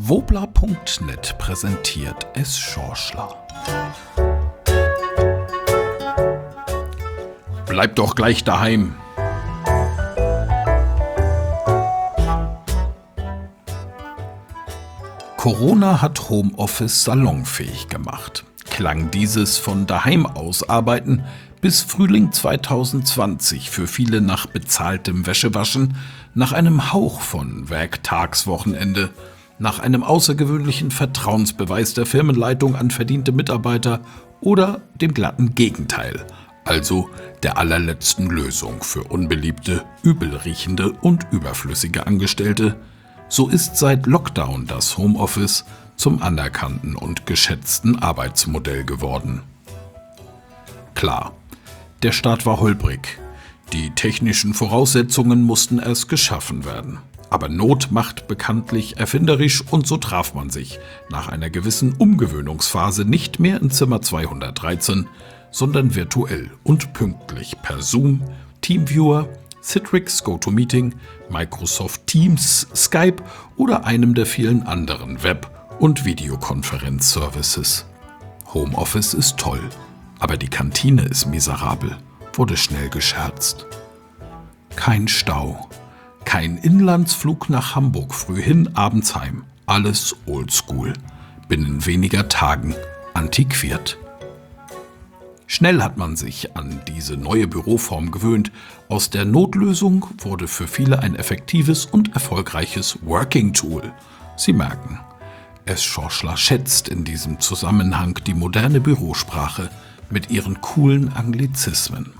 Wobla.net präsentiert S. Schorschler. Bleib doch gleich daheim. Corona hat Homeoffice salonfähig gemacht. Klang dieses von daheim aus arbeiten bis Frühling 2020 für viele nach bezahltem Wäschewaschen, nach einem Hauch von Werktagswochenende, nach einem außergewöhnlichen Vertrauensbeweis der Firmenleitung an verdiente Mitarbeiter oder dem glatten Gegenteil, also der allerletzten Lösung für unbeliebte, übelriechende und überflüssige Angestellte. So ist seit Lockdown das Homeoffice zum anerkannten und geschätzten Arbeitsmodell geworden. Klar, der Start war holprig. Die technischen Voraussetzungen mussten erst geschaffen werden. Aber Not macht bekanntlich erfinderisch und so traf man sich nach einer gewissen Umgewöhnungsphase nicht mehr in Zimmer 213, sondern virtuell und pünktlich per Zoom, Teamviewer, Citrix GoToMeeting, Microsoft Teams, Skype oder einem der vielen anderen Web- und Videokonferenzservices. Homeoffice ist toll, aber die Kantine ist miserabel, wurde schnell gescherzt. Kein Stau, kein Inlandsflug nach Hamburg früh hin, abends heim. Alles oldschool, binnen weniger Tagen antiquiert. Schnell hat man sich an diese neue Büroform gewöhnt. Aus der Notlösung wurde für viele ein effektives und erfolgreiches Working-Tool. Sie merken, S. Schorschler schätzt in diesem Zusammenhang die moderne Bürosprache mit ihren coolen Anglizismen.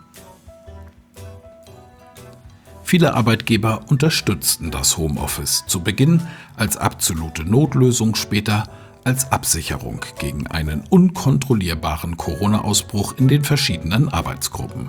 Viele Arbeitgeber unterstützten das Homeoffice zu Beginn als absolute Notlösung, später als Absicherung gegen einen unkontrollierbaren Corona-Ausbruch in den verschiedenen Arbeitsgruppen.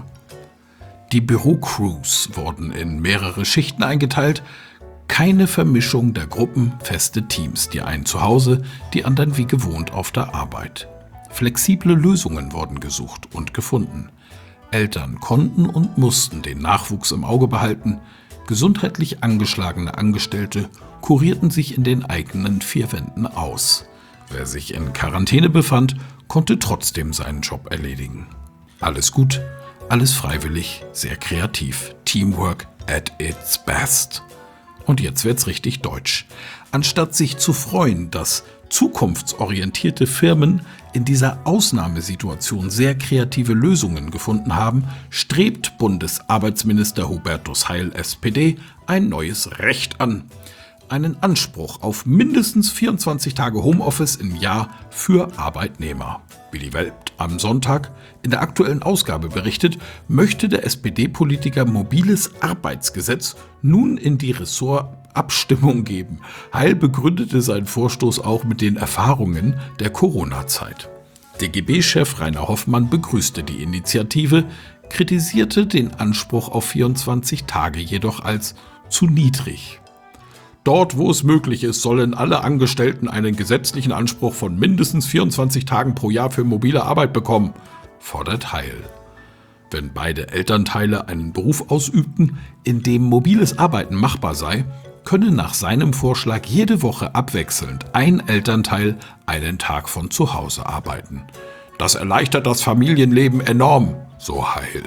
Die Bürocrews wurden in mehrere Schichten eingeteilt, keine Vermischung der Gruppen, feste Teams, die einen zu Hause, die anderen wie gewohnt auf der Arbeit. Flexible Lösungen wurden gesucht und gefunden. Eltern konnten und mussten den Nachwuchs im Auge behalten. Gesundheitlich angeschlagene Angestellte kurierten sich in den eigenen vier Wänden aus. Wer sich in Quarantäne befand, konnte trotzdem seinen Job erledigen. Alles gut, alles freiwillig, sehr kreativ. Teamwork at its best. Und jetzt wird's richtig deutsch. Anstatt sich zu freuen, dass zukunftsorientierte Firmen in dieser Ausnahmesituation sehr kreative Lösungen gefunden haben, strebt Bundesarbeitsminister Hubertus Heil SPD ein neues Recht an. Einen Anspruch auf mindestens 24 Tage Homeoffice im Jahr für Arbeitnehmer. Wie die Welt am Sonntag in der aktuellen Ausgabe berichtet, möchte der SPD-Politiker mobiles Arbeitsgesetz nun in die Ressortabstimmung geben. Heil begründete seinen Vorstoß auch mit den Erfahrungen der Corona-Zeit. DGB-Chef Rainer Hoffmann begrüßte die Initiative, kritisierte den Anspruch auf 24 Tage jedoch als zu niedrig. Dort, wo es möglich ist, sollen alle Angestellten einen gesetzlichen Anspruch von mindestens 24 Tagen pro Jahr für mobile Arbeit bekommen, fordert Heil. Wenn beide Elternteile einen Beruf ausübten, in dem mobiles Arbeiten machbar sei, könne nach seinem Vorschlag jede Woche abwechselnd ein Elternteil einen Tag von zu Hause arbeiten. Das erleichtert das Familienleben enorm, so Heil.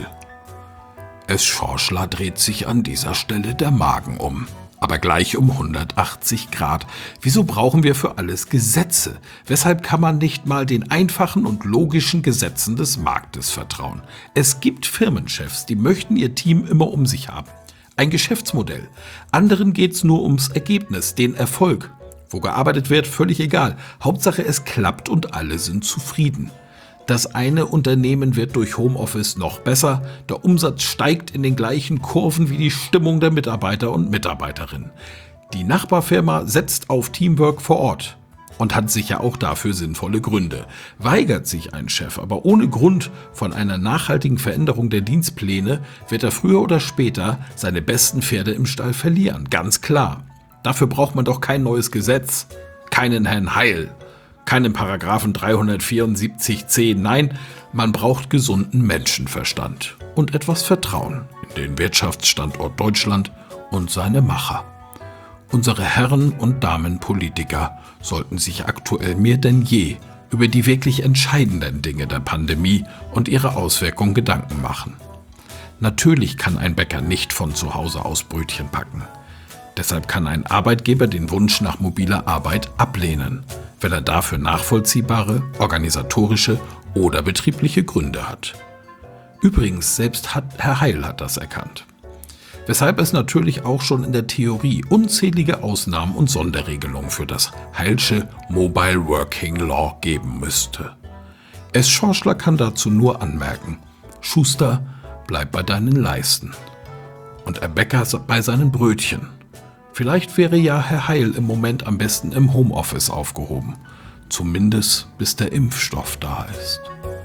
S. Schorschler dreht sich an dieser Stelle der Magen um. Aber gleich um 180 Grad. Wieso brauchen wir für alles Gesetze? Weshalb kann man nicht mal den einfachen und logischen Gesetzen des Marktes vertrauen? Es gibt Firmenchefs, die möchten ihr Team immer um sich haben. Ein Geschäftsmodell. Anderen geht's nur ums Ergebnis, den Erfolg. Wo gearbeitet wird, völlig egal. Hauptsache es klappt und alle sind zufrieden. Das eine Unternehmen wird durch Homeoffice noch besser, der Umsatz steigt in den gleichen Kurven wie die Stimmung der Mitarbeiter und Mitarbeiterinnen. Die Nachbarfirma setzt auf Teamwork vor Ort und hat sicher auch dafür sinnvolle Gründe. Weigert sich ein Chef aber ohne Grund von einer nachhaltigen Veränderung der Dienstpläne, wird er früher oder später seine besten Pferde im Stall verlieren, ganz klar. Dafür braucht man doch kein neues Gesetz, keinen Herrn Heil. Keinen Paragraphen 374c, nein, man braucht gesunden Menschenverstand und etwas Vertrauen in den Wirtschaftsstandort Deutschland und seine Macher. Unsere Herren und Damen Politiker sollten sich aktuell mehr denn je über die wirklich entscheidenden Dinge der Pandemie und ihre Auswirkungen Gedanken machen. Natürlich kann ein Bäcker nicht von zu Hause aus Brötchen backen. Deshalb kann ein Arbeitgeber den Wunsch nach mobiler Arbeit ablehnen, wenn er dafür nachvollziehbare, organisatorische oder betriebliche Gründe hat. Übrigens, selbst Herr Heil hat das erkannt. Weshalb es natürlich auch schon in der Theorie unzählige Ausnahmen und Sonderregelungen für das Heilsche Mobile Working Law geben müsste. S. Schorschler kann dazu nur anmerken: Schuster, bleib bei deinen Leisten. Und er Bäcker bei seinen Brötchen. Vielleicht wäre ja Herr Heil im Moment am besten im Homeoffice aufgehoben. Zumindest bis der Impfstoff da ist.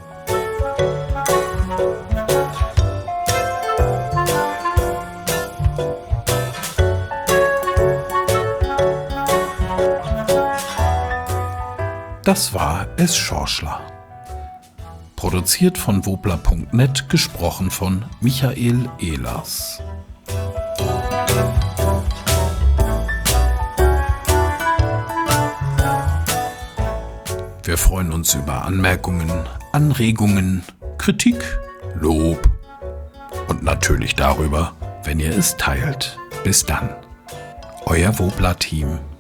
Das war S. Schorschler. Produziert von wobler.net, gesprochen von Michael Ehlers. Wir freuen uns über Anmerkungen, Anregungen, Kritik, Lob und natürlich darüber, wenn ihr es teilt. Bis dann, euer Wobler-Team.